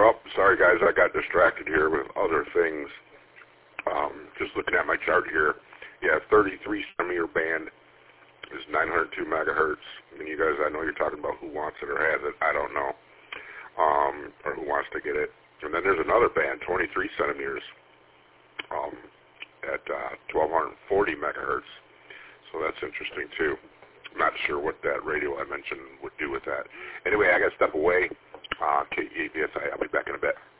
Oh, sorry guys, I got distracted here with other things. Just looking at my chart here. Yeah, 33 centimeter band is 902 megahertz. And you guys, I know you're talking about who wants it or has it. I don't know. Or who wants to get it. And then there's another band, 23 centimeters, at 1240 megahertz. So that's interesting too. I'm not sure what that radio I mentioned would do with that. Anyway, I got to step away. KEBSI, I'll be back in a bit.